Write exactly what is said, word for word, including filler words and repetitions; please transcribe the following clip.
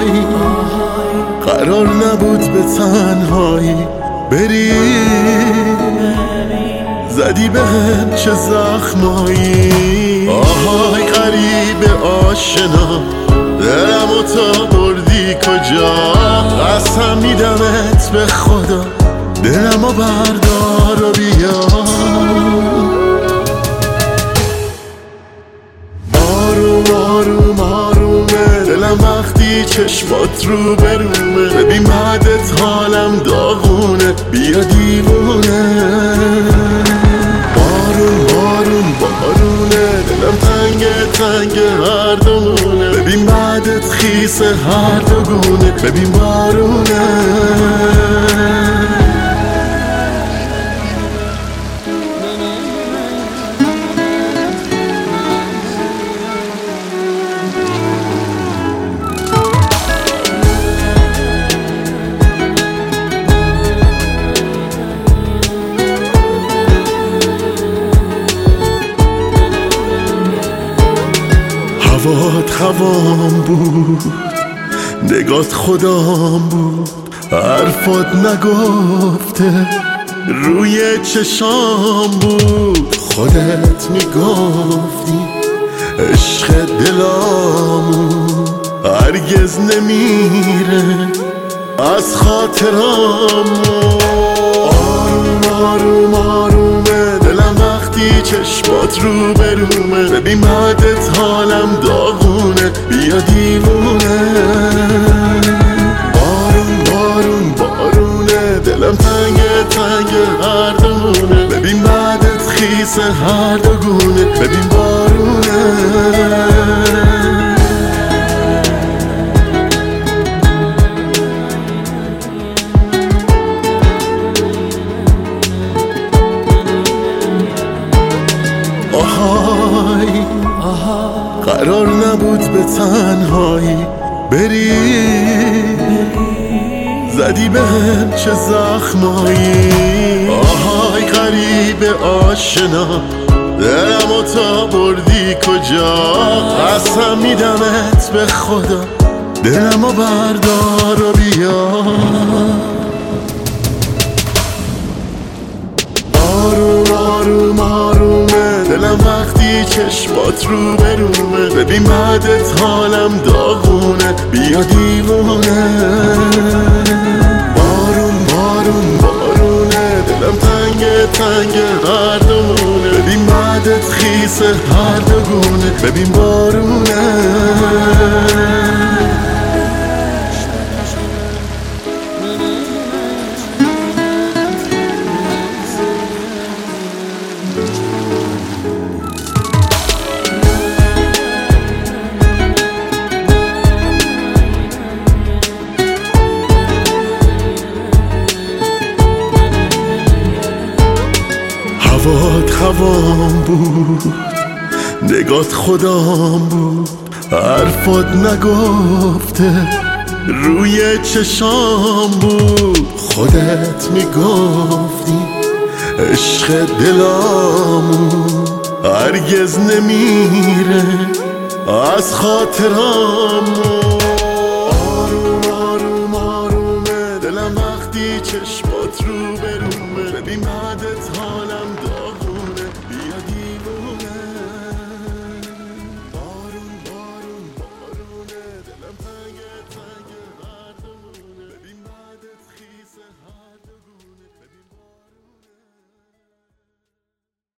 آهای قرار نبود به تنهایی بری، زدی به هم چه زخمایی. آهای غریب آشنا دلمو تا بردی کجا، قسم میدمت به خدا دلمو بردار و بیا. آروم آروم آرومه دلم وقتی چشمات رو برومه، ببین بعدت حالم داغونه بیا دیوونه. بارون بارون بارونه دلم تنگ تنگ هر دومونه، ببین بعدت خیس هر دوگونه ببین بارونه. هوات هوام بود، نگات خدام بود، حرفات نگفته روی چشام بود. خودت میگفتی عشق دلامون هرگز نمیره از خاطرامون. آروم آروم آرومه دلم وقتی چشمات رو برومه، ببین بعدت حالم داغونه بیا دیوونه. بارون بارون بارونه دلم تنگ تنگ هر دومونه، ببین بعدت خیس هر دوگونه ببین بارونه. قرار نبود به تنهایی بری، زدی به هم چه زخمایی. آهای غریب آشنا دلمو تا بردی کجا، قسم میدمت به خدا دلمو بردار و بیا. آروم آروم آرومه دلم وقتی چشمات رو برومه، ببین بعدت حالم داغونه بیا دیوونه. بارون بارون بارونه دلم تنگ تنگ هر دومونه، ببین بعدت خیس هر دوگونه ببین بارونه. هوات هوام بود، نگات خدام بود، حرفات نگفته روی چشام بود. خودت میگفتی عشق دلامون هرگز نمیره از خاطرامون. آروم آروم آرومه دلم وقتی چشمات رو برومه، ببین بعدت